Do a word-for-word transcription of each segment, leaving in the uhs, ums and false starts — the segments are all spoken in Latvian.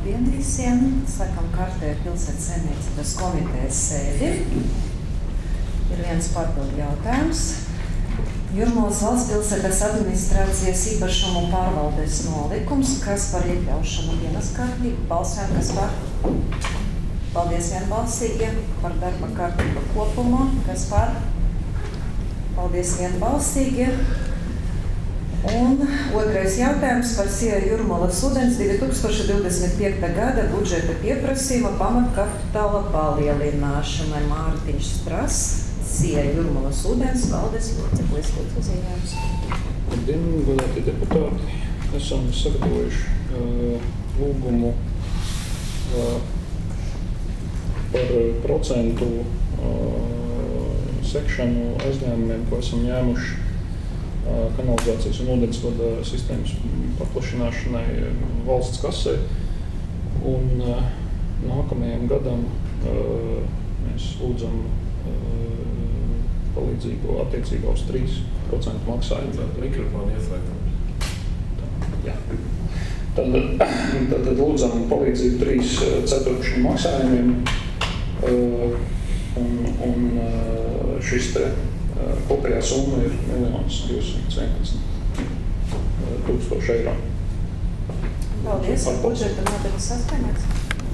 Labdien visiem! Sākam kārtēju pilsētas saimniecības komitejas sēdi. Ir viens papildu jautājums. Jūrmalas valsts pilsētas administrācijas īpašumu pārvaldes nolikums, kas par iekļaušanu dienas kārtību, balsojam, kas par? Paldies vienbalsīgi par darba kārtību kopumā, kas par? Paldies vienbalsīgi. Un otrais jautājums par Sija Jūrmalas ūdens divi tūkstoši divdesmit piekta gada budžeta pieprasījuma pamatkapitāla palielināšanai. Mārtiņš Strass, Sija Jūrmalas ūdens valdes loceklis, lūdzu ziņojums. Labdien, godātie deputāti! Esam sagatavojuši uh, lūgumu uh, par procentu uh, sekšanu aizņēmumiem, ko esam ņēmuši kanalizācijas un ūdensvada sistēmas paplašināšanai valsts kasē. Un uh, nākamajam gadam uh, mēs lūdzam uh, palīdzību attiecībā uz trīs procentu maksājumu. Mikrofonu ieslēgtam. Jā. Tad, tad, tad lūdzam palīdzību trīs ceturkšņu maksājumiem. Uh, un, un uh, šis te kopējā summa ir miljonus divsimt vienpadsmit tūkstoši eiro. Paldies. Budžeta nodeļas saskaņots?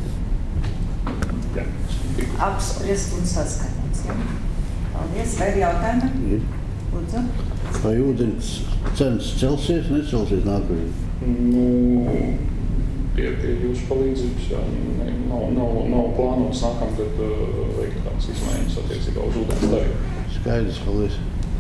Jā. Apspriest un saskaņots. Ja? Paldies. Vai ir jautājumi? Ir. Lūdzu. Vai ūdens cenas celsies, necelsies nākamajā? Nu, pie, pie jūsu palīdzības, jā, ne, nav, nav, nav plānots nākamgad uh, veikt kādas izmaiņas attiecībā uz ūdens tarifu. Skaidrs, paldies.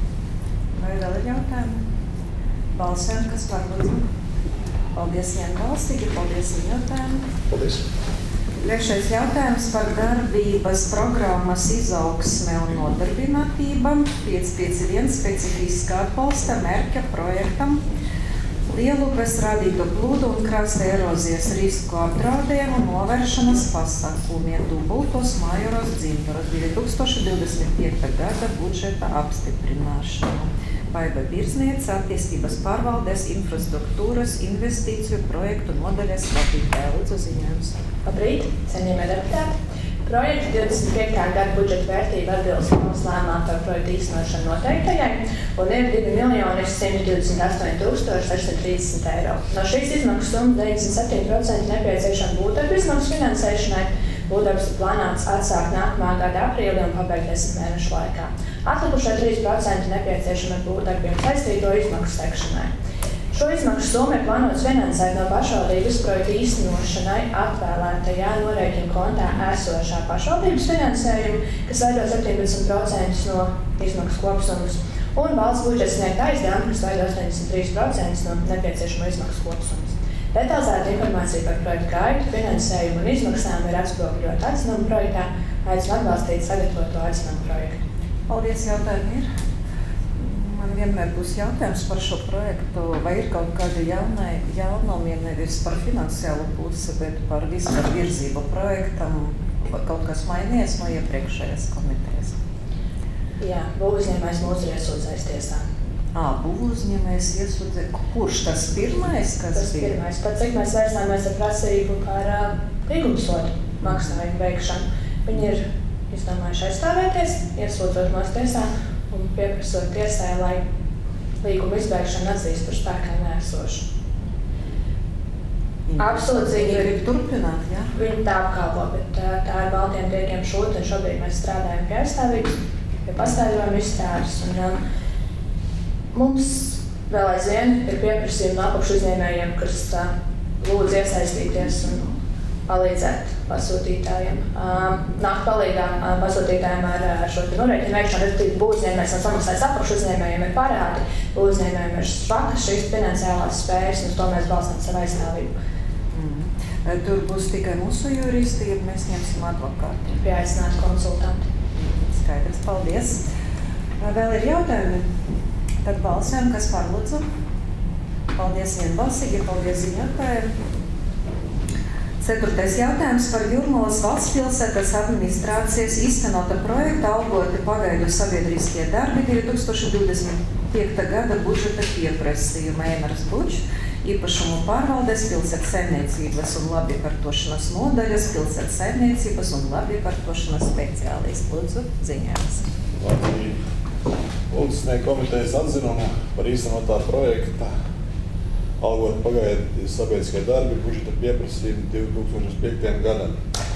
Vai vēl ir jautājumi? Balsojam, kas par lūdzu? Paldies vienbalsīgi, paldies ziņotājiem. Paldies. Trešais jautājums par darbības programmas izaugsme un nodarbinātība. pieci pieci viens specifiska atbalsta mērķa projektam Lielupes radīto plūdu un krasta erozijas risku apdraudējumu novēršanas pasākumiem dubultos Majoros dzimturos divi tūkstoši divdesmit piekta gada budžeta apstiprināšanu. Baiba Birzniece, attīstības pārvaldes, infrastruktūras, investīciju projektu nodaļas vadītāja. Lūdzu ziņojums. Labrīt, cienījamie deputāti! Projekta divdesmit piektā gada budžeta vērtība atbilst valsts lēmumā par projektu īstenošanu noteiktajai un ir divi miljoni simts divdesmit astoņi tūkstoši sešsimt trīsdesmit eiro. No šīs izmaksu summas deviņdesmit septiņi procenti nepieciešama būvdarbu izmaksu finansēšanai. Būvdarbs ir plānots atsākt nākamā gada aprīlī un pabeigt desmit mēnešu laikā. Atlikušie trīs procenti nepieciešami būvdarbiem saistīto izmaksu sekšanai. Šo izmaksu summu ir plānots finansēt no pašvaldības projekta īstenošanai atvēlētajā norēķina kontā esošā pašvaldības finansējuma, kas veido septiņpadsmit procentus no izmaksu kopsummas, un valsts budžets sniegt aizdevumi, kas veido astoņdesmit trīs procentus no nepieciešamo izmaksu kopsummas. Detalizēta informācija par projektu gaitu, finansējumu un izmaksām ir atspoguļota atzinuma projektā. Aicinu atbalstīt sagatavoto atzinuma projektu. Paldies, jautājumi ir. Man vienmēr būs jautājums par šo projektu, vai ir kaut kādi jaunai, jaunumi, nevis par finansiālu pusi, bet par vispār virzību projektam, vai kaut kas mainījies no iepriekšējās komitejas? Jā, būvuzņēmējs mūsu ir iesūdzējis tiesā. Ā, būvuzņēmējs iesūdzēja. Kurš tas pirmais, kas tas bija? Pirmais. Pat cik mēs vērsāmies ar prasību par uh, līgumsodu maksājumu veikšanu. Viņi ir izdomājuši aizstāvēties, iesūdzot mūsu tiesā un pieprasot tiesai, lai līguma izbeigšanu atzīst par spēkā neesošu. Apsūdzīgi grib turpināt, jā? Viņi tā apkalpo, bet tā, tā ir Baltiem tiekiem šūta, un šobrīd mēs strādājam pie aizstāvības, pie pastāvjojuma izstādes. Un, um, mums vēl aizvien ir pieprasījumi no apakšu uzņēmējiem, kas uh, lūdz iesaistīties un palīdzēt pasūtītājiem. Um, nākt palīgā um, pasūtītājiem ar, ar šo norēķinu veikšanu, respektīvi būvuzņēmējs nav samaksājis apakšu uzņēmējiem ir parādi, būvuzņēmējiem ir švakas šīs finansiālās spējas, un uz to mēs balstām savu aizstāvību. Mm. Tur būs tikai mūsu juristi, ja mēs ņemsim advokātu. Pieaicināti konsultanti. Skaidrs, paldies. Vēl ir jautājumi? Tad balsojam, kas par lūdzu. Paldies vienbalsīgi, paldies ziņotājiem. Ceturtais jautājums par Jūrmalas valsts pilsētas administrācijas īstenota projekta algoti pagaidu sabiedriskie darbi divi tūkstoši divdesmit piekta gada budžeta pieprasījuma. Emers Bučs, īpašumu pārvaldes, pilsētas saimniecības un labiekārtošanas nodaļas, pilsētas saimniecības un labiekārtošanas speciālists. Lūdzu, ziņojums. Lūdzu sniegt komitejas atzinumu par īstenotā projekta algot pagaidu sabiedriskai darbi budžeta pieprasījumu divi tūkstoši piektajam gadam.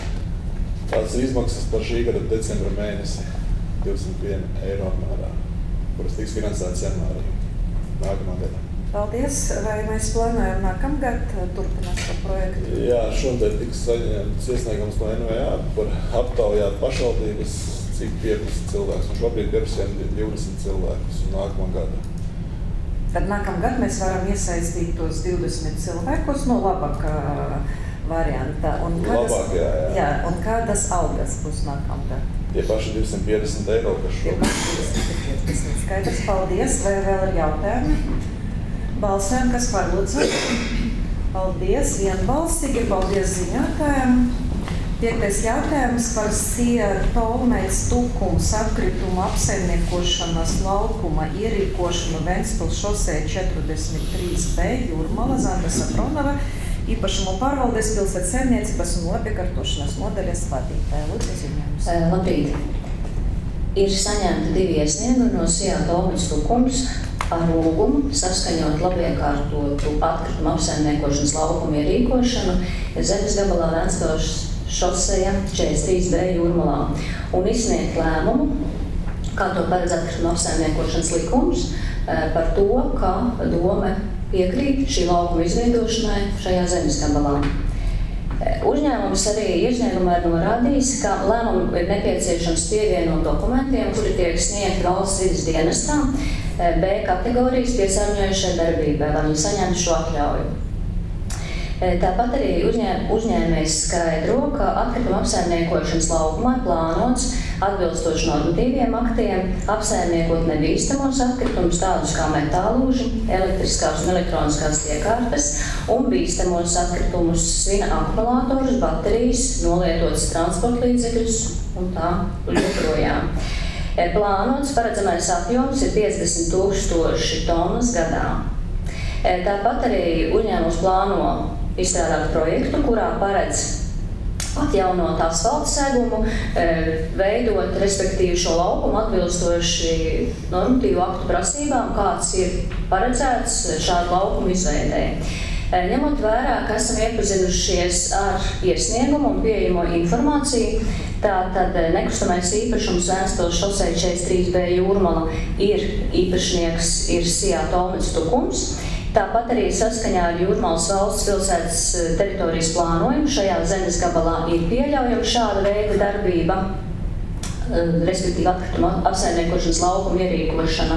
Tās ir izmaksas par šī gada decembra mēnesi divsimt viena eiro apmērā, kuras tiks finansētas janvārī nākamā gadā. Paldies. Vai mēs plānojam nākamgad turpināt šo projektu? Jā, šodien tiks saņemts iesniegums no N V A par aptaujāt pašvaldības, cik pieprasa cilvēks. Un šobrīd pieprasījām divdesmit cilvēkus nākamā gada. Tad nākamgad mēs varam iesaistīt tos divdesmit cilvēkus no labākā varianta. Un kādas, Labāk, jā, jā. jā, un kādas algas būs nākamgad? Tie paši divsimt piecdesmit eiro, kas Tie šobrīd. paši divsimt piecdesmit. Skaidrs, paldies. Vai vēl ir jautājumi? Balsojam, kas par lūdzu? Paldies, vienbalsīgi. Paldies ziņotājiem. Piektais jautājums par Sija Tolmeļs tukums atkritumu apsaimniekošanas laukuma ierīkošanu Ventspils šosē četrdesmit trīs B Jūrmala Zanda Safronova īpašumu pārvaldes, pilsētas saimniecības un labiekārtošanas nodaļas vadītāja. Lūdzu, ziņojums. Labrīt! Ir saņemti divi iesniegumi no Sija Tolmeļs tukums ar lūgumu saskaņot labiekārtotu atkritumu apsaimniekošanas laukumu ierīkošanu zemes gabalā Ventspils šoseja četrdesmit trīs B Jūrmalā un izsniegt lēmumu, kā to paredz atkritumu apsaimniekošanas likums, par to, ka dome piekrīt šī laukuma izveidošanai šajā zemes gabalā. Uzņēmums arī iesniegumā ir norādījis, ka lēmumu ir nepieciešams pievienot dokumentiem, kuri tiek sniegti valsts vides dienestām B kategorijas piesārņojušai darbībai, lai viņi saņemtu šo atļauju. Tāpat arī uzņēm, uzņēmējs skaidro, ka atkrituma apsaimniekošanas laukumā plānots atbilstoši normatīviem aktiem apsaimniekot nebīstamos atkritumus tādus kā metālūži, elektriskās un elektroniskās iekārtas un bīstamos atkritumus svina akumulātorus, baterijas, nolietotas transportlīdzekļus un tā joprojām. Plānots paredzamais apjoms ir piecdesmit tūkstoši tonnas gadā. Tāpat arī uzņēmums plāno izstrādāt projektu, kurā paredz atjaunot asfalta segumu, veidot, respektīvi šo laukumu atbilstoši normatīvu aktu prasībām, kāds ir paredzēts šādu laukumu izveidē. Ņemot vērā, ka esam iepazinušies ar iesniegumu un pieejamo informāciju, tātad nekustamais īpašums Ventspils šoseja četrdesmit trīs B Jūrmala ir īpašnieks ir Sija Tolmeļs tukums. Tāpat arī saskaņā ar Jūrmalas valsts pilsētas teritorijas plānojumu šajā zemes gabalā ir pieļaujama šāda veida darbība, respektīvi atkrituma apsaimniekošanas laukuma ierīkošana.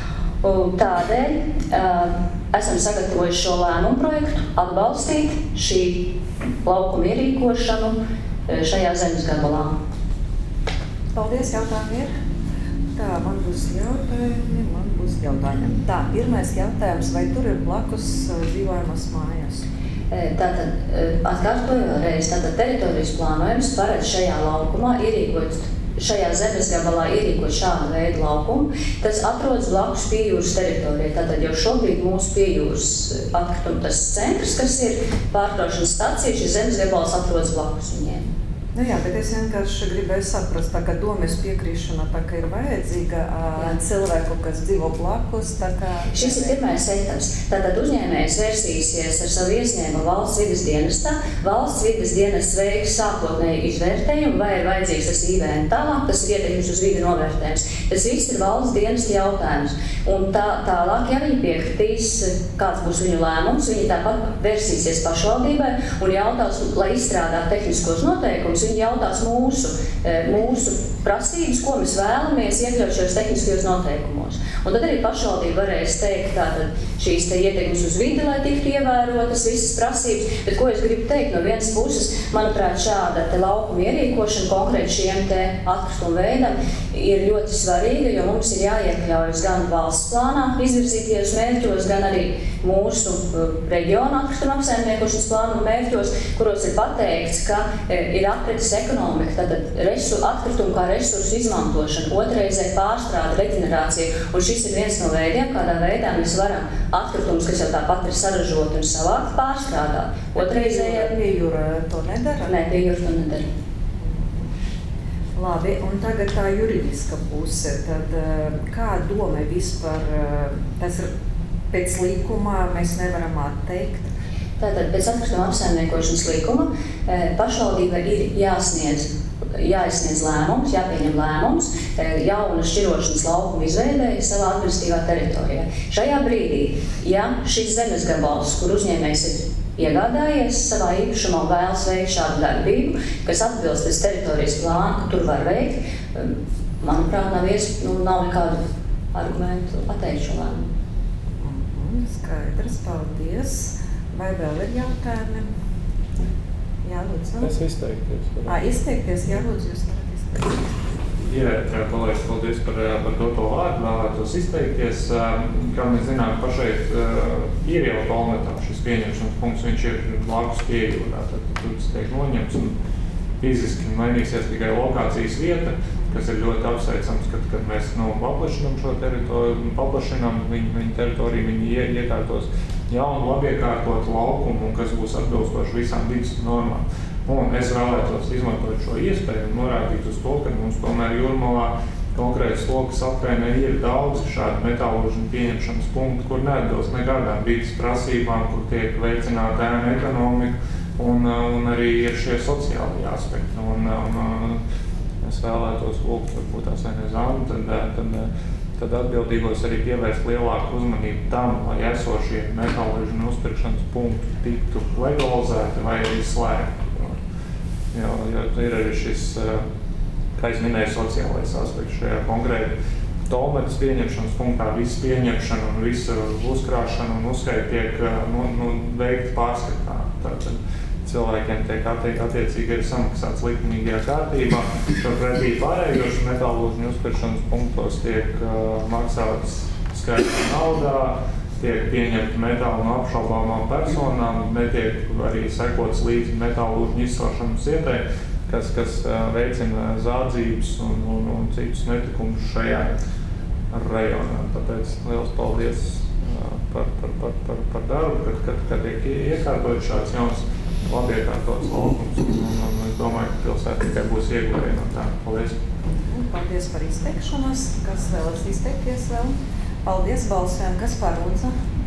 Tādēļ esam sagatavojuši šo lēmumu projektu atbalstīt šī laukuma ierīkošanu šajā zemes gabalā. Paldies, jautājumi ir. Tā, man būs jautājumi, man būs jautājumi. Tā, pirmais jautājums, vai tur ir blakus dzīvojamas mājas? Tātad, atkārtoju vēlreiz, tātad teritorijas plānojums paredz šajā laukumā ierīkot, šajā zemes gabalā ierīkot šādu veidu laukumu. Tas atrodas blakus Piejūras teritorijai. Tātad jau šobrīd mūsu Piejūras atkrituma tas centrs, kas ir pārkraušanas stacija, šis zemes gabals atrodas blakus viņiem. Nu jā, bet es vienkārši gribēju saprast, tā kā domes piekrīšana tā kā ir vajadzīga jā. Cilvēku, kas dzīvo blakus, tā kā... Šis ir pirmais etaps. Tātad uzņēmējs versīsies ar savu iesniegumu valsts vides dienestā. Valsts vides dienests veiks sākotnēju izvērtējumu, vai ir vajadzīgs tas I V N tālāk, tas ir ietekmes uz vidi novērtējums. Tas viss ir valsts dienesta jautājums. Un tā, tālāk, ja viņi piekritīs, kāds būs viņu lēmums, viņi tāpat versīsies pašvaldībai un jautās, lai izstrādātu tehniskos noteikumus, viņi jautās mūsu, mūsu prasības, ko mēs vēlamies iekļaut šajos tehniskajos noteikumos. Un tad arī pašvaldība varēs teikt, tātad šīs te ietekmes uz vidi, lai tiktu ievērotas visas prasības. Bet ko es gribu teikt, no vienas puses, manuprāt, šāda te laukuma ierīkošana konkrēti šiem te atkritumu veidam ir ļoti svarīga, jo mums ir jāiekļaujas gan valsts plānā izvirzītajos mērķos, gan arī mūsu reģiona atkrituma apsaimniekošanas plānu mērķos, kuros ir pateikts, ka ir apretes ekonomika, tātad resu, atkritumu kā resursu izmantošana, otrreizē pārstrāde, reģenerācija. Un šis ir viens no veidiem, kādā veidā mēs varam atkritumus, kas jau tāpat ir saražoti un savākt, pārstrādāt. Otrreizējā pie jūra to nedara? Nē, pie jūra to nedara. Labi, un tagad tā juridiska puse, tad kā doma vispār, tas ir pēc līkumā, mēs nevaram atteikt? Tātad pēc atkrituma apsaimniekošanas līkuma pašvaldība ir jāsniedz, jāizsniedz lēmums, jāpieņem lēmums jauna šķirošanas laukuma izveidēja savā administratīvā teritorijā. Šajā brīdī, ja šis zemes gabals, kur uzņēmējs ir iegādājies savā īpašumā un vēlas veikt šādu darbību, kas atbilst pēc teritorijas plāna, ka tur var veikt, manuprāt, nav, ies, nu, nav nekādu argumentu atteikt šo lēmumu. Mm-hmm, skaidrs, paldies. Vai vēl ir jautājumi? Jā, lūdzu. Es izteikties. Ā, izteikties, jā, lūdzu, jūs varat izteikties. Jā, kolēģis, paldies par, par doto vārdu, vēlētos izteikties. Kā mēs zinām, pašeit ir jau Tolmetā šis pieņemšanas punkts, viņš ir blakus pie jūrā, tad tur tas tiek noņemts un fiziski mainīsies tikai lokācijas vieta, kas ir ļoti apsveicams, kad, kad mēs nu, paplašinām šo teritoriju, paplašinām viņu, viņu teritoriju, viņi ie, iekārtos jaunu, labiekārtot laukumu, kas būs atbilstoši visām vidas normām. Un es vēlētos izmantot šo iespēju un norādīt uz to, ka mums tomēr Jūrmalā konkrētas lokas apkaimē ir daudz šādu metālurģiju pieņemšanas punktu, kur neatbilst nekādām vidas prasībām, kur tiek veicināta ēna ekonomika un, un arī ir šie sociālie aspekti. Un, un, es vēlētos lūgt, varbūt tās vai nezānu, tad, tad, tad atbildīgos arī pievērst lielāku uzmanību tam, lai esošie metālurģiju uzpirkšanas punkti tiktu legalizēti vai arī slēgti. Jo, jo ir arī šis, kā es minēju, sociālais aspekts šajā konkrēti Tolmetas pieņemšanas punktā. Viss pieņemšana un visa uzkrāšana un uzskaita tiek nu, nu, veikta pārskatā. Tātad cilvēkiem tiek attiecīgi arī samaksāts likumīgajā kārtībā. Pretī pārējoši metālurģiju uzpirkšanas punktos tiek uh, maksāts skaidrā naudā, tiek pieņemti metāli no apšaubāmām personām, netiek arī sekots līdz metālurģiju izcelšanas vietai, kas, kas veicina zādzības un, un, un citus netikumus šajā rajonā. Tāpēc liels paldies par, par, par, par, par darbu, kad, kad, kad tiek iekārtot šāds jauns labiekārtots laukums. Un, un, un es domāju, ka pilsēta tikai būs ieguvēja no tā. Paldies! Paldies par izteikšanos. Kas vēlas izteikties vēl? Paldies, balsojam, kas par lūdzu?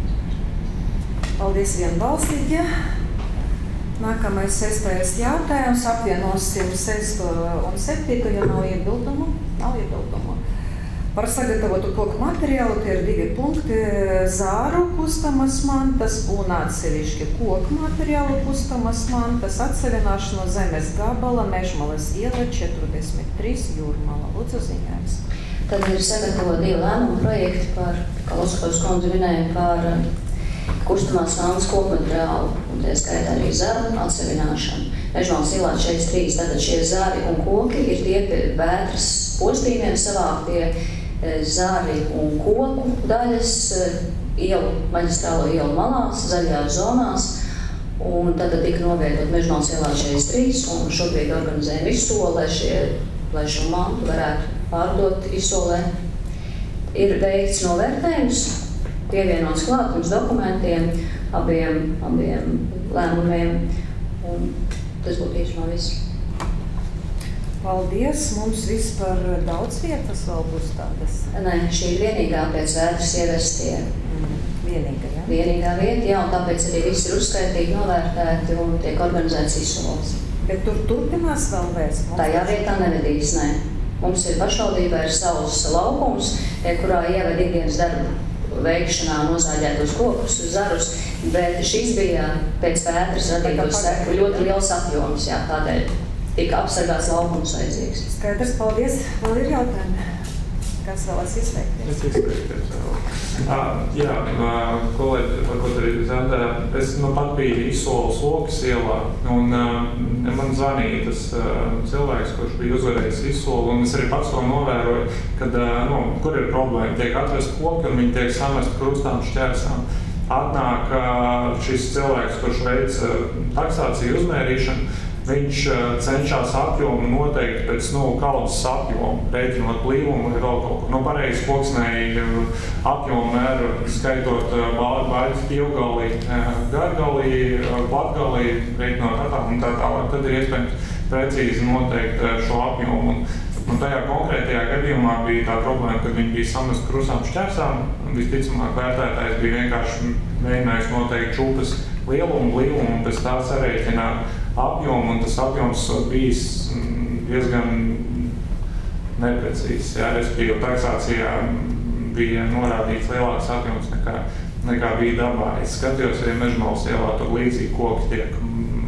Paldies vienbalsīgi. Nākamais sestais jautājums. Apvienosim sesto un septīto, ja nav iebildumu. Nav iebildumu. Par sagatavotu koku materiālu tie ir divi punkti. Zāru kustamas mantas un atsevišķi koku materiālu kustamas mantas. Atsevināšana no zemes gabala, Mežmalas iela četrdesmit trīs Jūrmala. Lūdzu ziņājums. Tad ir sagatavot divi lēmumu projekti par, kā Loskovs kundze minēja, par kustamās mantas koku materiālu, un tie skaitā arī zaru atsevināšanu. Mežmalas ielā četrdesmit trīs, tātad šie zari un koki ir tie vētras postījumiem savāktie zari un koku daļas ielu, maģistrālo ielu malās, zaļajās zonās, un tad tika novietot Mežmalas ielā četrdesmit trīs, un šobrīd organizējam izsoli, lai, šie, lai šo mantu varētu pārdot izsolē. Ir veikts novērtējums, pievienots klāt mums dokumentiem, abiem, abiem lēmumiem, un tas būtu īsumā viss. Paldies. Mums vispār daudz vietas vēl būs tādas? Nē, šī ir vienīgā pēc vētras ievestie. Mm, vienīgā, jā? Vienīgā vieta, jā, un tāpēc arī viss ir uzskaitīgi novērtēti un tiek organizēts izsoles. Bet tur turpinās vēl vērst? Tajā vietā nevedīs, nē. Mums ir pašvaldībā ir savs laukums, kurā ieved ikdienas darbu veikšanā nozāģētos kokus, zarus, bet šīs bija pēc vētras radītos seku ļoti liels apjoms, jā, tādēļ tika apsargāts laukums vajadzīgs. Skaidrs, paldies. Vēl ir jautājumi? Kas vēlas izteikties? Es izteikties vēl. Uh, jā, uh, kolēģi, varbūt arī Zandē, es nu pat biju izsoles Lokas ielā, un uh, man zvanīja tas uh, cilvēks, kurš bija uzvarējis izsoli, un es arī pats to novēroju, kad, uh, nu, kur ir problēma, tiek atvest koki, un viņi tiek samest krustām šķērsām. Atnāk uh, šis cilvēks, kurš veic uh, taksāciju uzmērīšanu, viņš cenšas apjomu noteikt pēc nu, kaudzes apjomu, rēķinot blīvumu vai vēl kaut ko. Nu, pareizi koksnēji apjomu mēru, skaitot baļķi, dievgalī, gargalī, platgalī, rēķinot tā un tā tālāk. Tad ir iespējams precīzi noteikt šo apjomu. Un, un tajā konkrētajā gadījumā bija tā problēma, kad viņi bija samest krusām šķērsām. Visticamāk, vērtētājs bija vienkārši mēģinājis noteikt čūpas lielumu, blīvumu un pēc tā sarēķināt apjomu, un tas apjoms bijis diezgan neprecīzs. Jā, respektīvi, taksācijā bija norādīts lielāks apjoms nekā, nekā bija dabā. Es skatījos, arī Mežmalas ielā tur līdzīgi koki tiek.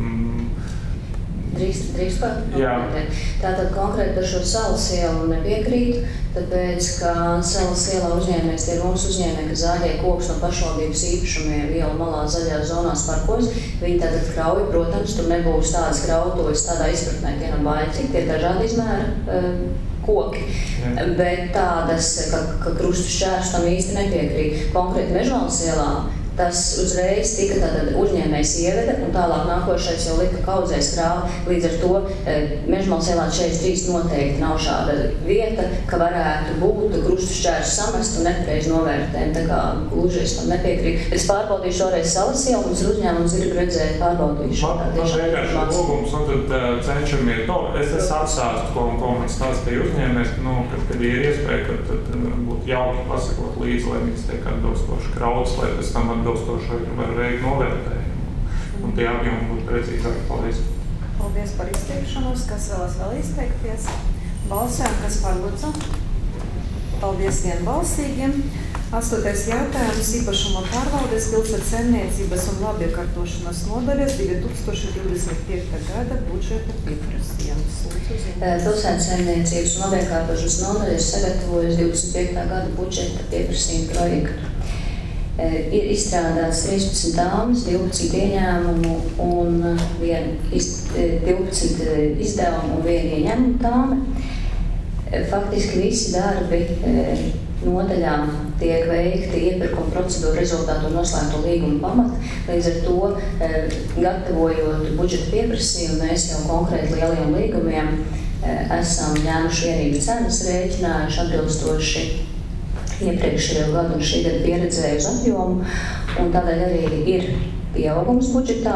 Drīkst, drīkst pārnotēt. Tātad konkrēti par šo Salas ielu nepiekrītu, tāpēc, ka Salas ielā uzņēmējs tie ir mūsu uzņēmēji, kas zāģē kokus no pašvaldības īpašumiem ielu malā zaļās zonās parkos. Viņi tātad krauj, protams, tur nebūs tādas krautuves tādā izpratnē, tie nav baļķi, tie ir dažādi izmēra uh, koki. Jā. Bet tādas, ka, ka krustu šķērs tam īsti nepiekrīt. Konkrēti Mežmalas ielā tas uzreiz tika tātad uzņēmējs ieveda, un tālāk nākošais jau lika kaudzēs krāvu. Līdz ar to Mežmalas ielā četrdesmit trīs noteikti nav šāda vieta, ka varētu būt krustu šķērsu samest un nepareizi novērtēt. Tā kā gluži es tam nepiekrītu. Es pārbaudīšu šoreiz Salas ielu, mums ir uzņēmums, grib redzēt, pārbaudīšu. Man, man vienkārši lūgums, un tad uh, cenšamies to. Es es atsāstu, ko, ko man stāstīja uzņēmējs, nu, kad, kad ir iespēja, kad, tad uh, būtu jauki pasakot līdzi, lai viņas tiek atbilstoši krauts, lai pēc tam atbilstoši var veikt novērtējumu. Un tie apjomi būtu precīzāki. Paldies. Paldies par izteikšanos. Kas vēlas vēl izteikties? Balsojam, kas par lūdzu? Paldies vienbalsīgiem. Astotais jautājums īpašuma pārvaldes pilsētas saimniecības un labiekārtošanas nodaļas divi tūkstoši divdesmit piekta gada budžeta pieprasījums. Pilsētas saimniecības un labiekārtošanas nodaļas sagatavojas divdesmit piektā gada budžeta pieprasījuma projektu. Ir izstrādāts trīspadsmit tāmas, divpadsmit ieņēmumu un divpadsmit izdevumu un viena ieņēmuma tāma. Faktiski visi darbi nodaļām tiek veikti iepirkuma procedūra rezultātu un noslēgto līgumu pamata. Līdz ar to, gatavojot budžeta pieprasījumu, mēs jau konkrēti lielajiem līgumiem esam ņēmuši vienību cenas, rēķinājuši atbilstoši iepriekšējo gadu un šī gada pieredzēju uz apjomu, un tādēļ arī ir pieaugums budžetā,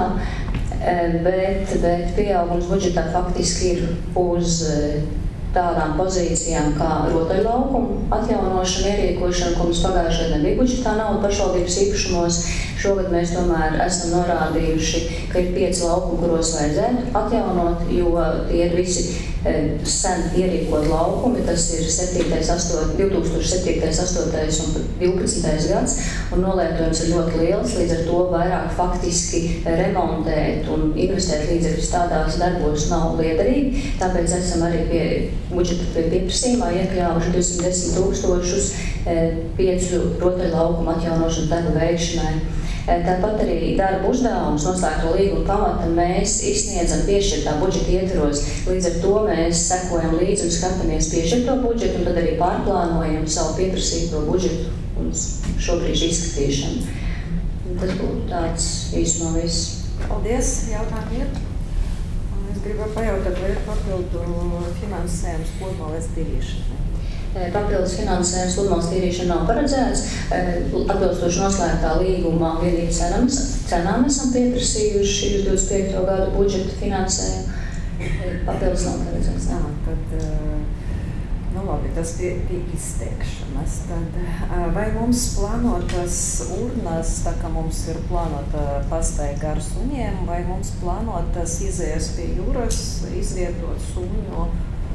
bet, bet pieaugums budžetā faktiski ir uz tādām pozīcijām kā rotaļlaukumu atjaunošana, ierīkošana, ko mums pagājušajā gadā nebija budžetā nauda pašvaldības īpašumos. Šogad mēs tomēr esam norādījuši, ka ir pieci laukumi, kuros vajadzētu atjaunot, jo tie ir visi sen ierīkot laukumi. Tas ir divi tūkstoši septītais, astotais un divpadsmitais gads, un nolietojums ir ļoti liels, līdz ar to vairāk faktiski remontēt un investēt līdzekļus tādās darbos nav liederīgi. Tāpēc esam arī pie budžeta pieprasījumā iekļāvuši divsimt desmit tūkstošus piecu rotaļlaukumu atjaunošanas darbu veikšanai. Tāpat arī darba uzdevums noslēgto līgumu pamata mēs izsniedzam piešķirtā budžeta ietvaros. Līdz ar to mēs sekojam līdzi un skatāmies piešķirto budžetu un tad arī pārplānojam savu pieprasīto budžetu un šobrīd izskatīšanu. Tas būtu tāds īsumā viss. Paldies, jautājumi ir. Es gribu pajautāt, vai ir papildu finansējums pludmales tīrīšanai? Papildus finansējums pludmales tīrīšana nav paredzēts. Atbilstoši noslēgtā līgumā vienīgi cenām, cenām esam pieprasījuši uz divdesmit piekto gadu budžeta finansējumu. Papildus nav paredzēts. Jā, tad, nu labi, tas pie, pie izteikšanas. Tad, vai mums plānotas urnas, tā kā mums ir plānota pastaiga ar suņiem, vai mums plānotas izējas pie jūras, izvietot suņu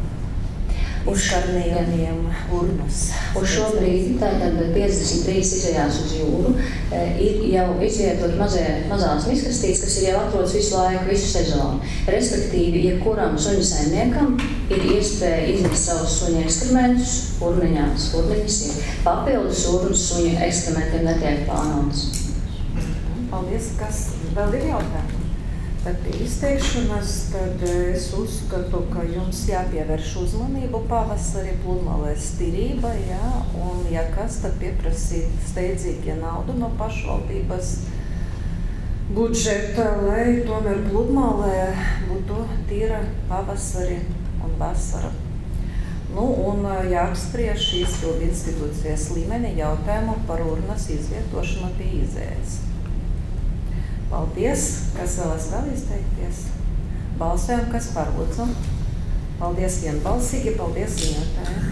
uzkarnījumiem urnas? Uz šo brīdi tātad piecdesmit trīs izējās uz jūru. Ir jau izvietot mazie, mazās miskastītes, kas ir jau atrodas visu laiku, visu sezonu. Respektīvi, jebkuram suņu saimniekam ir iespēja iznest savus suņu ekskrementus urniņās. Urniņas ir papildus urnas suņu ekskrementiem netiek plānotas. Paldies. Kas vēl ir jautājumi? Tad pie izteikšanas, tad es uzskatu, ka jums jāpievērš uzmanību pavasarī pludmales tīrība, jā, un ja kas, tad pieprasīt steidzīgi naudu no pašvaldības budžeta, lai tomēr pludmalē būtu tīra pavasari un vasara. Nu, un jāapspriež šīs pildu institūcijas līmeni jautājumu par urnas izvietošanu pie izējas. Paldies, kas vēlas vēl izteikties. Balsojam, kas par lūdzu. Paldies vienbalsīgi, paldies ziņotājiem.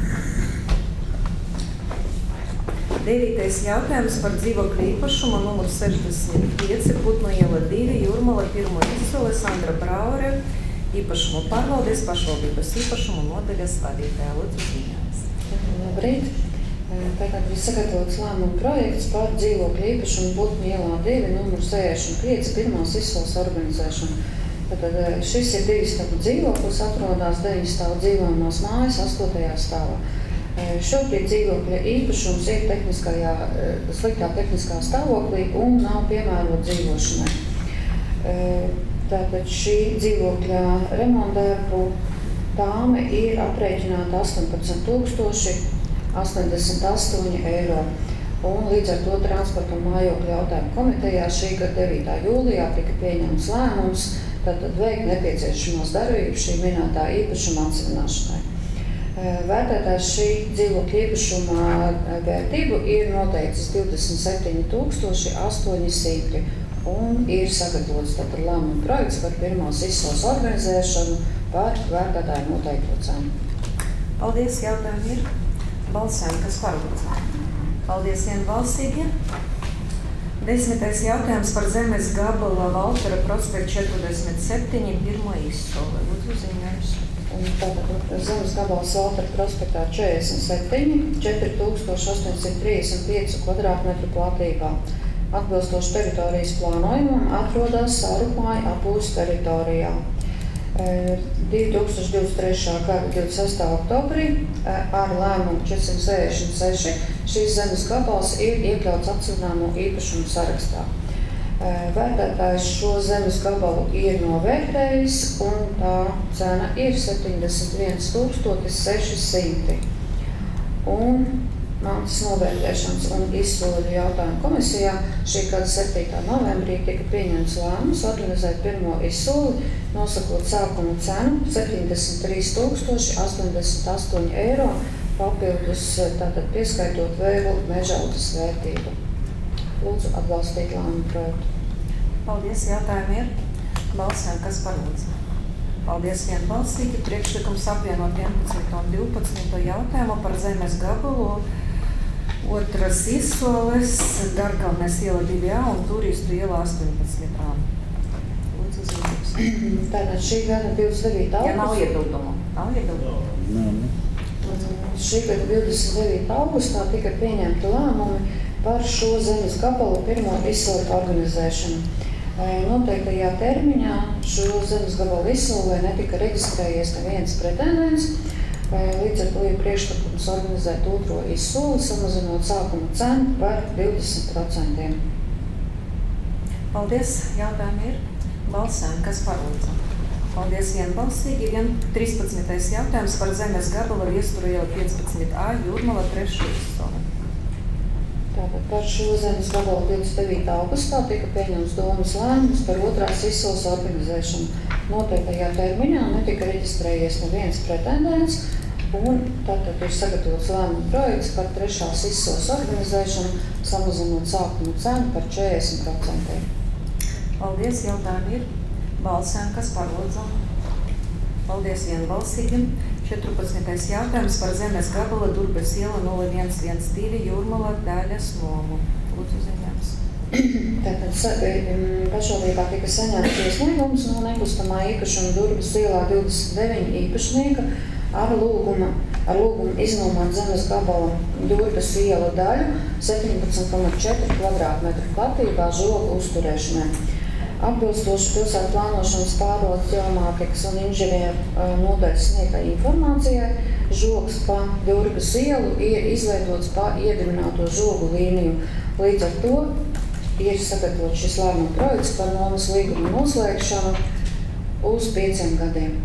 Devītais jautājums par dzīvokļu īpašumu numur sešdesmit pieci, Putnu iela divi, Jūrmala, pirmo izsole, Sandra Braure, īpašumu pārvaldes pašvaldības īpašumu nodaļas vadītāja. Lūdzu, ziņās. Labrīt. Tagad ir sagatavots lēmuma projekts par dzīvokļu īpašumu Putnu ielā divi, numur sešdesmit pieci, pirmās izsoles organizēšanu. Tātad šis ir divi stabu dzīvoklis, atrodas deviņu stāvu dzīvojamās mājas astotajā stāvā. Šobrīd dzīvokļa īpašums ir tehniskajā, sliktā tehniskā stāvoklī un nav piemērot dzīvošanai. Tātad šī dzīvokļa remontdarbu tāme ir aprēķināta astoņpadsmit tūkstoši astoņdesmit astoņi eiro. Un līdz ar to transporta un mājokļu jautājumu komitejā šī gada devītā jūlijā tika pieņemts lēmums tātad veikt nepieciešamās darbības šī minētā īpašuma atsevināšanai. Vērtētājs šī dzīvokļa īpašuma vērtību ir noteicis divdesmit septiņi tūkstoši astoņi simti un ir sagatavots tātad lēmuma projekts par pirmās izsoles organizēšanu par vērtētāju noteikto cenu. Paldies, jautājumi ir. Balsēm, kas par lūdzu. Paldies vienbalsīgi. Desmitais jautājums par zemes gabala Valtera prospekta četrdesmit septiņi, pirmo izsole. Lūdzu, ziņojums. Tātad zemes gabals Valtera prospektā četrdesmit septiņi, četri tūkstoši astoņsimt trīsdesmit pieci kvadrātmetru platībā. Atbilstoši teritorijas plānojumam atrodas Sārupmāja apūs teritorijā. divi tūkstoši divdesmit trešā gada divdesmit sestā oktobrī ar lēmumu četrsimt sešdesmit seši šīs zemes gabals ir iekļauts apsvēramo īpašumu sarakstā. Vērtētājs šo zemes gabalu ir novērtējis un tā cena ir septiņdesmit viens tūkstotis seši simti. Un mantas novērtēšanas un izsoļu jautājumu komisijā šī gada septītā novembrī tika pieņemts lēmums organizēt pirmo izsoli, nosakot sākuma cenu septiņdesmit trīs tūkstoši astoņdesmit astoņi eiro, papildus tātad pieskaitot vēl mežautas vērtību. Lūdzu atbalstīt lēmumu projektu. Paldies, jautājumi ir. Balsēm, kas par lūdzu. Paldies vienbalsīgi. Priekšlikums apvienot vienpadsmito un divpadsmito jautājumu par zemes gabalu otras izsoles Garkalnes iela divi A un Turistu iela astoņpadsmit A. Lūdzu, ziņojums. Tātad šī gada divdesmit devītā augusta. Ja nav iebildumu. Nav iebildumu. Šī gada divdesmit devītā augustā tika pieņemti lēmumi par šo zemes gabalu pirmo izsoli organizēšanu. Noteiktajā termiņā šo zemes gabalu izsolē netika reģistrējies neviens pretendents, līdz ar to ir priekšlikums organizēt otro izsoli, samazinot sākuma cenu par divdesmit procentiem. Paldies, jautājumi ir. Balsēm, kas par lūdzu. Paldies vienbalsīgi. trīspadsmitais jautājums par zemes gabala Viesturu iela piecpadsmit A, Jūrmala trešā izsole. Tātad par šo zemes gabalu divdesmit devītā augustā tika pieņemts domas lēmums par otrās izsoles organizēšanu. Noteiktajā termiņā netika reģistrējies neviens pretendents, un tātad ir sagatavots lēmuma projekts par trešās izsoles organizēšanu, samazinot sākuma cenu par četrdesmit procentiem. Paldies, jautājumi ir. Balsēm, kas par lūdzu. Paldies vienbalsīgi. četrpadsmitais jautājums par zemes gabala Durbes iela nulle viens viens divi Jūrmala daļas nomu. Lūdzu, ziņojums. Tātad pašvaldībā tika saņemts iesniegums no nekustamā īpašuma Durbes ielā divdesmit deviņi īpašnieka ar lūgumu, ar lūgumu iznomāt zemes gabala Durbes iela daļu septiņpadsmit komats četri kvadrātmetru platībā žogu uzturēšanai. Atbilstoši pilsētu plānošanas pārvaldes ģeomātikas un inženieru nodaļas sniegtai informācijai, žogs pa Durbes ielu ir izveidots pa iedibināto žogu līniju. Līdz ar to ir sagatavots šis lēmuma projekts par nomas līguma noslēgšanu uz pieciem gadiem.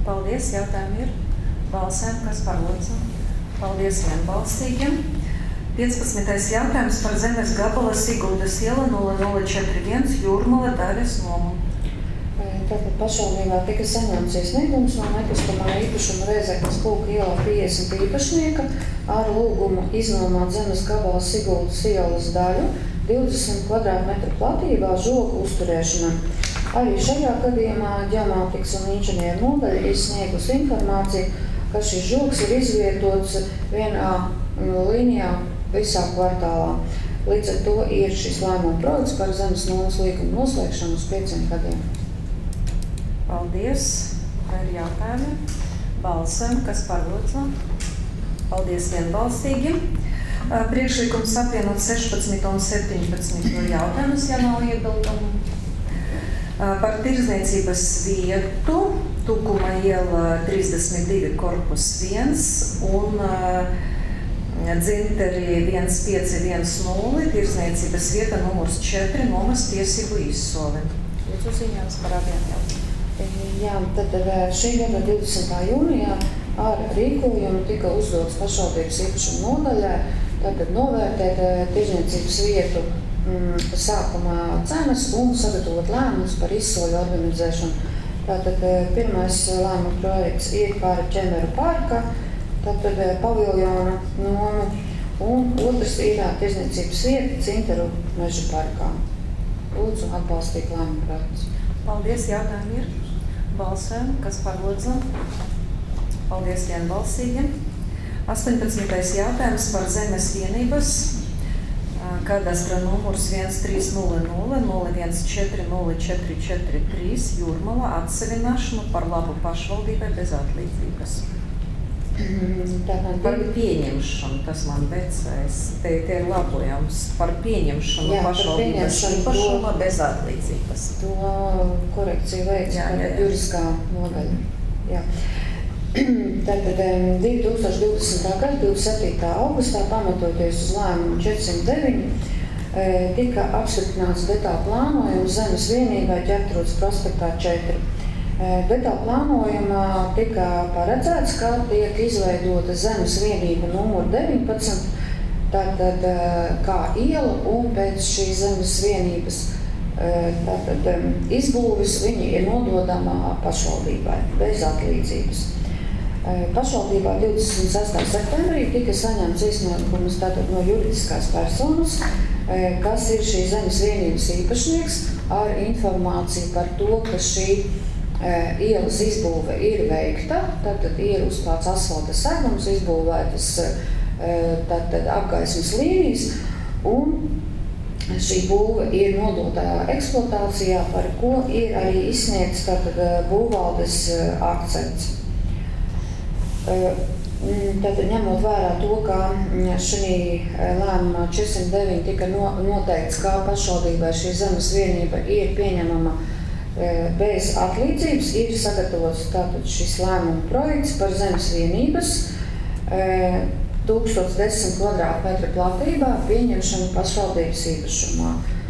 Paldies, jautājumi ir. Balsēm, kas par lūdzu. Paldies vienbalsīgi. piecpadsmitais jautājums par zemes gabala Siguldas iela nulle nulle četri viens Jūrmala daļas nomu. Tātad pašvaldībā tika saņemts iesniegums no nekustamā īpašuma Rēzeknes Kūka ielā piecdesmit īpašnieka ar lūgumu iznomāt zemes gabalu Siguldas ielas daļu divdesmit kvadrātmetru platībā žogu uzturēšanai. Arī šajā gadījumā ģeomātikas un inženieru nodaļa ir sniegusi informāciju, ka šis žogs ir izvietots vienā līnijā visā kvartālā. Līdz ar to ir šis lēmuma projekts par zemes nomas līguma noslēgšanu uz pieciem gadiem. Paldies. Vai ir jautājumi? Balsam, kas par lūdzu? Paldies vienbalsīgi. Priekšlikums apvienot sešpadsmit un septiņpadsmit jautājumus, ja nav iebildumu. Par tirdzniecības vietu Tukuma iela trīsdesmit divi korpus viens un Dzinteri viens pieci viens nulle, tirdzniecības vieta numurs četri, nomas tiesību izsole. Lūdzu ziņās par abiem jautājumiem. Jā, tad šī gada divdesmitā jūnijā ar rīkojumu tika uzdots pašvaldības īpašuma nodaļai, tātad novērtēt tirdzniecības vietu mm, sākumā cenas un sagatavot lēmumus par izsoļu organizēšanu. Tātad pirmais lēmuma projekts ir par ķemeru parka, tātad paviljona nomu, un otrs ir tirdzniecības vieta Cinteru meža parkā. Lūdzu atbalstīt lēmuma projekts. Paldies, jautājumi ir. Balsēm, kas par lūdzu? Paldies vienbalsīgi. astoņpadsmitais jautājums par zemes vienības kadastra numurs viens trīs nulle nulle nulle viens četri nulle četri četri trīs Jūrmala atsevināšanu par labu pašvaldībai bez atlīdzības. Par pieņemšanu, tas man vecais, te, te ir labojams, par pieņemšanu pašvaldības īpašuma bez atlīdzības. To korekciju veids, tātad juridiskā nodaļa. Jā. Tātad divi tūkstoši divdesmitā gada divdesmit septītā augustā, pamatoties uz lēmumu četrsimt deviņi, tika apstiprināts detālu plānojums zemes vienībai Ķertrūdas prospektā četri. Detālu plānojumā tika paredzēts, ka tiek izveidota zemes vienība numur deviņpadsmit, tātad kā iela, un pēc šīs zemes vienības tātad, izbūves viņi ir nododama pašvaldībai bez atlīdzības. Pašvaldībā divdesmit sestā septembrī tika saņemts iesniegums tātad no juridiskās personas, kas ir šī zemes vienības īpašnieks, ar informāciju par to, ka šī ielas izbūve ir veikta, tātad ir uzklāts asfalta segums, izbūvētas tātad apgaismas līnijas, un šī būve ir nodotā eksploatācijā, par ko ir arī izsniegts tātad būvvaldes akcents. Tātad ņemot vērā to, ka šī lēmumā četrsimt deviņi tika noteikts, ka pašvaldībai šī zemes vienība ir pieņemama bez atlīdzības, ir sagatavots tātad šis lēmuma projekts par zemes vienības tūkstoš desmit kvadrātmetru platībā pieņemšanu pašvaldības īpašumā.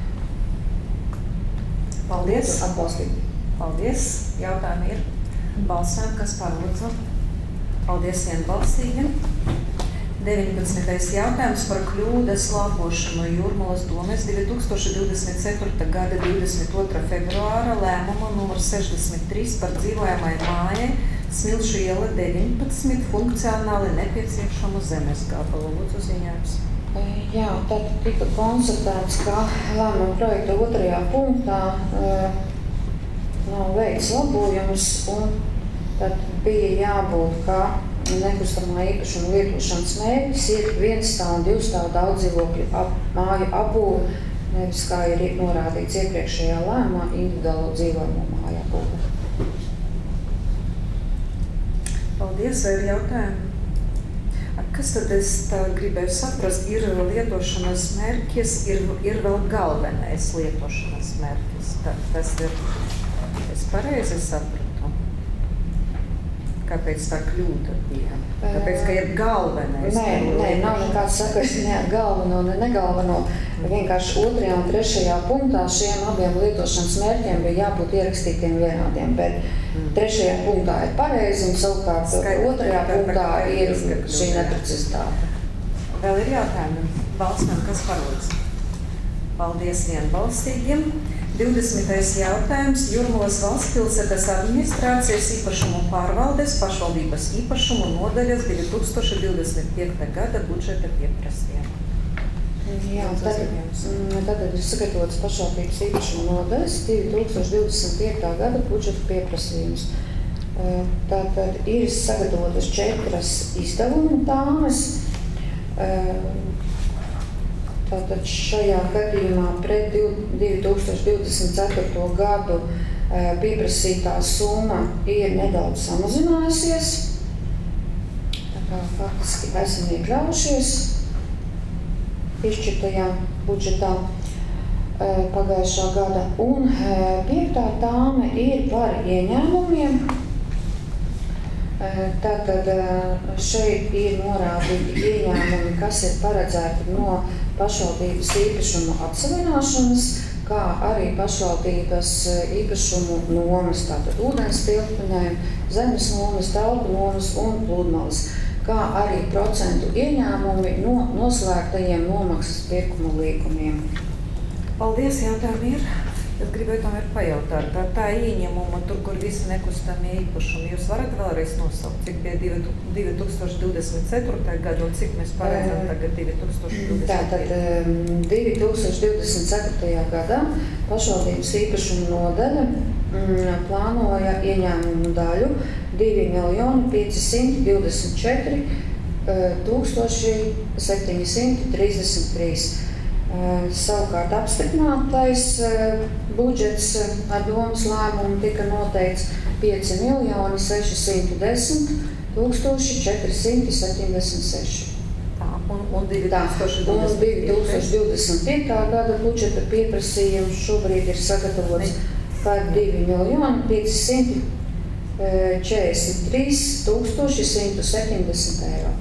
Paldies. Atbalstīt. Paldies. Jautājumi ir. Balsēm, kas par lūdzu? Paldies vienbalsīgi. deviņpadsmitais jautājums par kļūdas labošanu Jūrmalas domes divi tūkstoši divdesmit ceturtā gada divdesmit otrā februāra lēmuma numur sešdesmit trīs par dzīvojamai mājai Smilšu iela deviņpadsmit funkcionāli nepieciešamu zemes gabalu. Lūdzu ziņojums. Jā, tad tika konstatēts, ka lēmuma projekta otrajā punktā nav veikts labojums, un tad bija jābūt, ka nekustamā īpašuma lietošanas mērķis ir vienstāvu un divstāvu daudzdzīvokļu ap, māju apbūve, nevis kā ir norādīts iepriekšējā lēmumā individuālo dzīvojamo māju apbūve. Paldies, vai ir jautājumi? Kas tad es tā gribēju saprast, ir lietošanas mērķis, ir, ir vēl galvenais lietošanas mērķis. Tā, tas ir, es pareizi sapratu. Kāpēc tā kļūda bija? Kāpēc, ka ir galvenais? Nē, nē, nav nekāds sakars ne ar galveno, ne negalveno. Vienkārši otrajā un trešajā punktā šiem abiem lietošanas mērķiem bija jābūt ierakstītiem vienādiem, bet mm. trešajā punktā ir pareizi un savukārt Skaidrs, otrajā punktā ir šī neprecizitāte. Vēl ir jautājumi balstam, kas parūdz? Paldies vienbalstīgiem. divdesmitais jautājums. Jūrmalas valsts pilsētas administrācijas īpašumu pārvaldes pašvaldības īpašumu nodaļas divi tūkstoši divdesmit piekta gada budžeta pieprasījumi. Jā, tad, tad ir sagatavots pašvaldības īpašumu nodaļas divi tūkstoši divdesmit piektā gada budžeta pieprasījums. Tātad ir sagatavotas četras izdevumu tāmes. Tātad šajā gadījumā pret divi tūkstoši divdesmit ceturto gadu pieprasītā summa ir nedaudz samazinājusies. Tā kā faktiski esam iekļaujušies piešķirtajā budžetā pagājušā gada. Un piektā tāme ir par ieņēmumiem. Tātad šeit ir norādīti ieņēmumi, kas ir paredzēti no pašvaldības īpašumu atsavināšanas, kā arī pašvaldības īpašumu nomas, tātad ūdens tilpinēm, zemes nomas, telpu nomas un pludmales, kā arī procentu ieņēmumi no noslēgtajiem nomaksas pirkuma līgumiem. Paldies, jautājumi ir. Es gribēju tomēr pajautāt, tā, tā ieņemuma, tur, kur visi nekustamie īpašumi, jūs varat vēlreiz nosaukt, cik bija divi tūkstoši divdesmit ceturtajā gadu un cik mēs paredzam tagad divi tūkstoši divdesmit piektajā? Tātad divi tūkstoši divdesmit ceturtajā gadā pašvaldības īpašuma nodaļa mm, plānoja ieņēmumu daļu divi miljoni piecsimt divdesmit četri tūkstoši septiņi simti trīsdesmit trīs. Uh, savukārt apstiprinātais uh, budžets uh, ar domas lēmumu tika noteikts pieci miljoni seši simti desmit tūkstoši četri simti septiņdesmit seši. Tā, un, un divi tūkstoši divdesmit piekta gada budžeta pieprasījums šobrīd ir sagatavots par divi miljoni pieci simti četrdesmit trīs tūkstoši simt septiņdesmit eiro.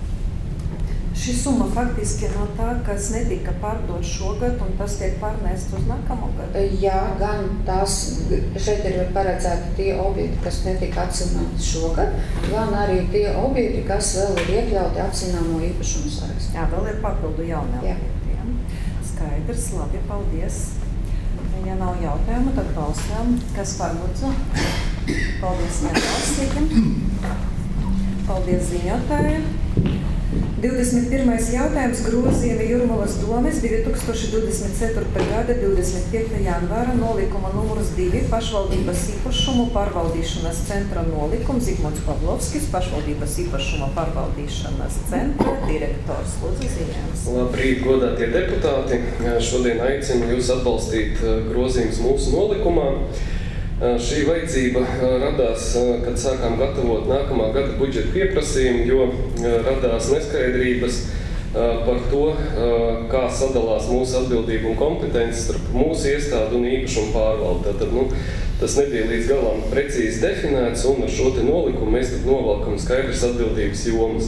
Šī summa faktiski no tā, kas netika pārdot šogad, un tas tiek pārnēsts uz nākamo gadu? Jā, gan tās, šeit ir paredzēti tie objekti, kas netika atsināti šogad, gan arī tie objekti, kas vēl ir iekļauti atsināmo īpašumu sarakstā. Jā, vēl ir papildu jauni objektiem. Skaidrs, labi, paldies. Ja nav jautājumu, tad balsojam. Kas pārlūdzu? Paldies nebalstīgiem. Paldies ziņotājiem. divdesmit pirmais jautājums. Grozījumi Jūrmalas domes divi tūkstoši divdesmit ceturtā gada divdesmit piekta janvāra nolikuma numurs divi pašvaldības īpašumu pārvaldīšanas centra nolikums Zigmunds Pavlovskis, pašvaldības īpašuma pārvaldīšanas centra direktors. Lūdzu, ziņojums. Labrīt, godātie deputāti. Šodien aicinu jūs atbalstīt grozījumus mūsu nolikumā. Šī vajadzība radās, kad sākām gatavot nākamā gada budžeta pieprasījumu, jo radās neskaidrības par to, kā sadalās mūsu atbildība un kompetences starp mūsu iestādi un īpašumu pārvaldi. Tātad, nu, tas nebija līdz galam precīzi definēts, un ar šo te nolikumu mēs tad novalkam skaidras atbildības jomas.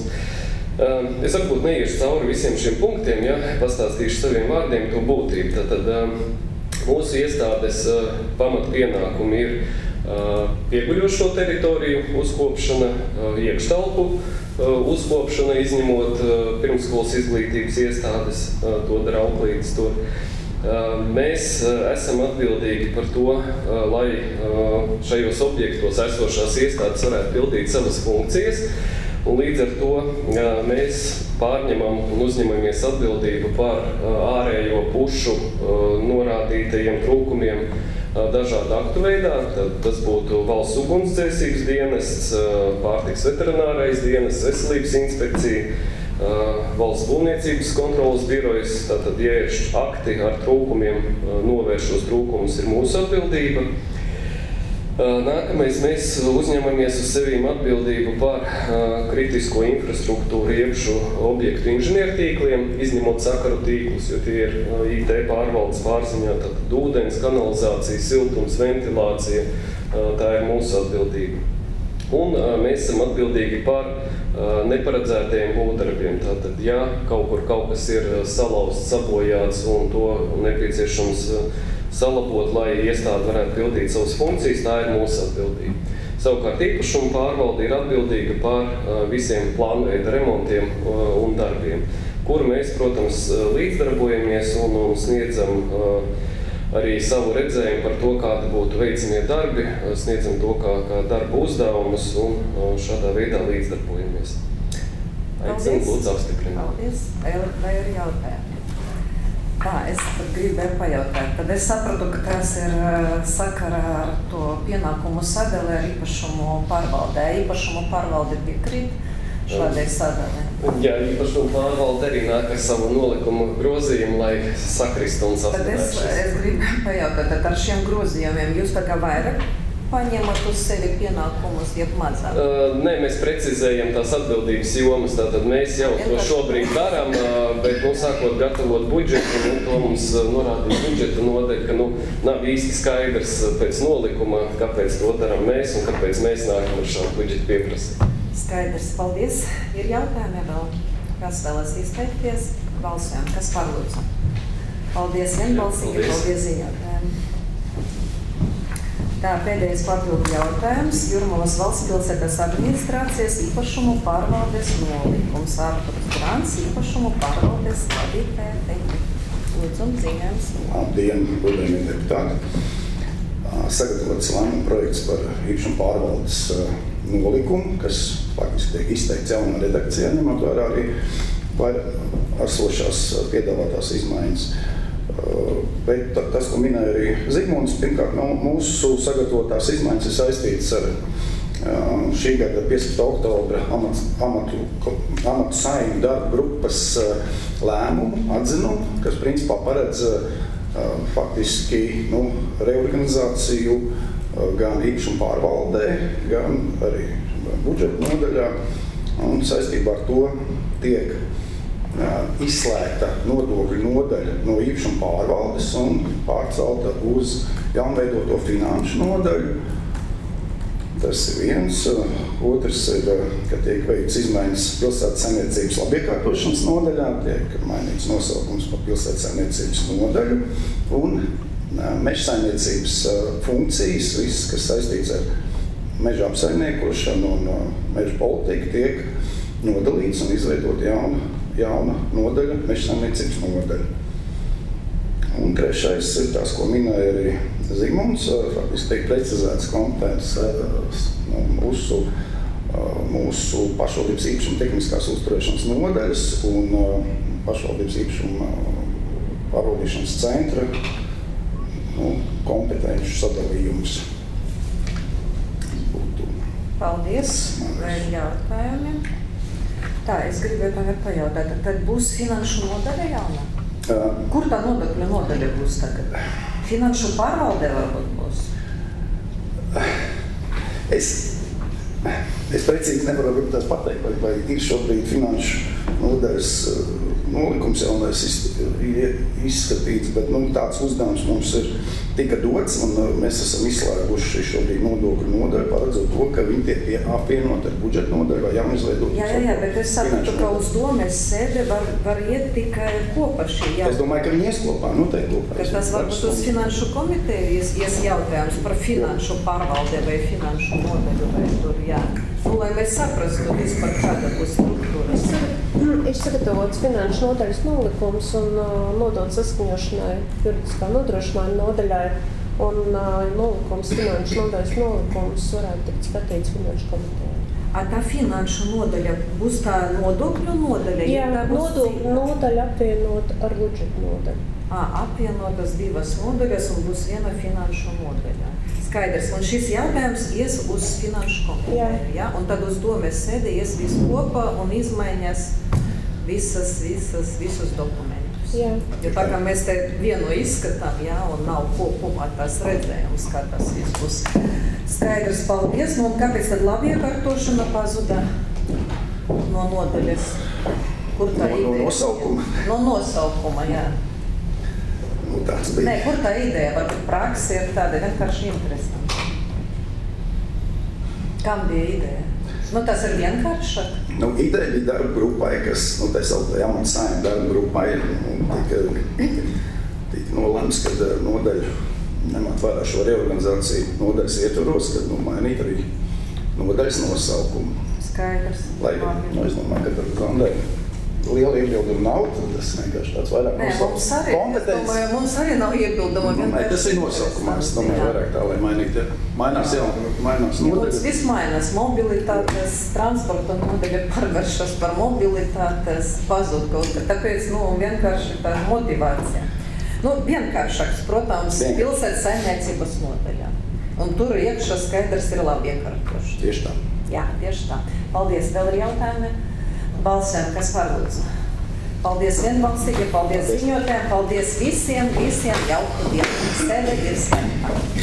Es varbūt neiešu cauri visiem šiem punktiem, ja pastāstīšu saviem vārdiem to būtību. Tātad, mūsu iestādes uh, pamatpienākumi ir uh, pieguļošo teritoriju uzkopšana, uh, iekštelpu uh, uzkopšana, izņemot uh, pirmsskolas izglītības iestādes, uh, to dara auklītes. To. Uh, mēs uh, esam atbildīgi par to, uh, lai uh, šajos objektos esošās iestādes varētu pildīt savas funkcijas. Un līdz ar to uh, mēs pārņemam un uzņemamies atbildību par uh, ārējo pušu uh, norādītajiem trūkumiem uh, dažādu aktu veidā. Tad tas būtu valsts ugunsdzēsības dienests, uh, pārtiks veterinārais dienests, veselības inspekcija, uh, valsts būvniecības kontrolas birojas. Tātad, ja ir akti ar trūkumiem, uh, novērst šos trūkumus ir mūsu atbildība. Nākamais mēs uzņemamies uz sevīm atbildību par uh, kritisko infrastruktūru iekšu objektu inženiertīkliem, izņemot sakaru tīklus, jo tie ir uh, I T pārvaldes pārziņā, tātad ūdens, kanalizācija, siltums, ventilācija, uh, tā ir mūsu atbildība. Un uh, mēs esam atbildīgi par uh, neparedzētajiem būvdarbiem. Tātad, ja kaut kur kaut kas ir salauzts, sabojāts un to nepieciešams uh, salabot, lai iestāde varētu pildīt savas funkcijas, tā ir mūsu atbildība. Savukārt īpašuma pārvalde ir atbildīga par uh, visiem plānveida remontiem uh, un darbiem. kur mēs, protams, līdzdarbojamies un, un sniedzam arī savu redzējumu par to, kādi būtu veicamie darbi, sniedzam to kā, kā darba uzdevumus un šādā veidā līdzdarbojamies. Aicinu, lūdzu, apstiprināt. Paldies. Vēl, vai ir jautājumi? Tā, es pat gribēju pajautāt. Tad es sapratu, ka tas ir sakarā ar to pienākumu sadali ar īpašumu pārvaldē. Īpašumu pārvalde piekrīt šādai sadalē. Jā, īpašumu pārvalde arī nāk ar savu nolikumu grozījumu, lai sakristu un sasniegtu. Tad es, es gribēju pajautāt, tad ar šiem grozījumiem jūs tā kā vairāk paņemat uz sevi pienākumus, jeb mazāk? Uh, nē, mēs precizējam tās atbildības jomas, tātad mēs jau to šobrīd darām, uh, bet, nu, sākot gatavot budžetu, nu, to mums uh, norādīja budžeta nodeļa, ka, nu, nav īsti skaidrs pēc nolikuma, kāpēc to darām mēs un kāpēc mēs nākam ar šādu budžetu pieprasību. Skaidrs, paldies. Ir jautājumi vēl? Kas vēlas izteikties? Balsojam. Kas pārlūdzu? Paldies vienbalsīgi, paldies, paldies ziņotājiem. Tā, pēdējais papildu jautājums. Jūrmalas valsts pilsētas administrācijas īpašumu pārvaldes nolikums. Ārturs Grants, īpašumu pārvaldes vadītāja. Lūdzu, ziņojums. Labdien, godējumie deputāti. Sagatavots lēmuma projekts par īpašumu pārvaldes nolikumu, kas faktiski tiek izteikts jaunā redakcijā, ņemot vērā arī esošās piedāvātās izmaiņas. Bet tas, ko minēja arī Zigmunds, pirmkārt, mūsu sagatavotās izmaiņas ir saistītas ar šī gada piecpadsmitā oktobra amatu, amatu, amatu saimju darba grupas lēmumu, atzinumu, kas principā paredz faktiski nu, reorganizāciju gan īpašumu pārvaldē, gan arī budžeta nodaļā. Un saistībā ar to tiek uh, izslēgta nodokļu nodaļa no īpašuma pārvaldes un pārcelta uz jaunveidoto finanšu nodaļu. Tas ir viens. Otrs ir, ka tiek veikts izmaiņas pilsētas saimniecības labiekārtošanas nodaļā, tiek mainīts nosaukums par pilsētas saimniecības nodaļu un meža saimniecības funkcijas, viss, kas saistīts ar meža apsaimniekošanu un meža politiku, tiek nodalīts un izveidot jauna, jauna nodaļa, meža saimniecības nodaļa. Un trešais ir tās, ko minēja arī Zigmunds, faktiski tiek precizēts kompetents mūsu, mūsu pašvaldības īpašuma tehniskās uzturēšanas nodaļas un pašvaldības īpašuma pārvaldīšanas centra nu, kompetenci sadalījums. Būtu. Paldies. Vai ir jautājumi? Tā, es gribēju tagad pajautāt, tad būs finanšu nodaļa jauna? Uh, Kur tā nodokļu nodaļa būs tagad? Finanšu pārvaldē varbūt būs? Es, es precīzi nevaru tās pateikt, vai, vai ir šobrīd finanšu nodaļas nolikums jaunais izskatīts, bet nu, tāds uzdevums mums ir tika dots, un mēs esam izslēguši šobrīd nodokļu nodaļu, paredzot to, ka viņi tiek apvienot ar budžeta nodaļu vai jaunizveidot. Jā, jā, jā, bet es saprotu, ka uz domes sēde var, var iet tikai kopā šī jautājuma. Es domāju, ka viņi ies kopā, noteikti kopā. Ka tas varbūt uz finanšu komiteju ies, ies jautājums par finanšu pārvaldē vai finanšu nodaļu vai tur, jā. Nu, lai mēs saprastu vispār, kāda būs struktūras. Ir sagatavots finanšu nodaļas nolikums un uh, nodots saskaņošanai juridiskā nodrošinājuma nodaļai, un uh, nolikums, finanšu nodaļas nolikums varētu tikt skatīts finanšu komitejā. A tā finanšu nodaļa būs tā nodokļu nodaļa? Jā, ja nodokļu nodaļa apvienot ar budžetu nodaļu. À, apvienotas divas nodaļas un būs viena finanšu nodaļa. Skaidrs, un šis jautājums ies uz finanšu komiteju, ja? Un tad uz domes sēdi ies visu kopā un izmaiņas visas, visas, visus dokumentus. Jā. Jo tā kā mēs te vienu izskatām, ja, un nav kopumā tās redzējums, kā tas viss būs. Skaidrs, paldies. Nu, un kāpēc tad labiekārtošana pazuda no nodaļas? Kur tā no, ideja? No nosaukuma? No nosaukuma, jā. Nu, tāds bija. Nē, kur tā ideja? Varbūt praksa ir tāda vienkārši interesanta. Kam bija ideja? Nu, tas ir vienkāršāk? Nu, ideja bija darba grupai, kas, nu, tā sauktā amata saimju darba grupai, tika, tika nolemts, kad nodaļu, ņemot vērā šo reorganizāciju nodaļas ietvaros, kad, nu, mainīt arī nodaļas nosaukumu. Skaidrs. Lai, nu, es domāju, ka tad Zandai liela iebilduma nav, tad tas vienkārši tāds vairāk Nē, mums arī, es domāju, mums arī nav iebilduma. Nu, nē, tas ir nosaukumā, es domāju, vairāk tā, lai mainīt, ja. Mainās jau, mainās nodaļas. Viss mainās, mobilitātes, transporta nodaļa pārvēršas par mobilitātes, pazūd kaut kā, tāpēc, nu, vienkārši tā motivācija. Nu, vienkāršāks, protams, pilsētas saimniecības nodaļā. Un tur iekšā skaidrs ir labi iekārtoši. Tieši tā. Jā, tieši tā. Paldies, vēl ir jautājumi? Balsēm, kas pārlūdzu? Paldies vienbalsīgi, paldies ziņotēm, paldies visiem, visiem jauku dienu. Sēde ir slēgta.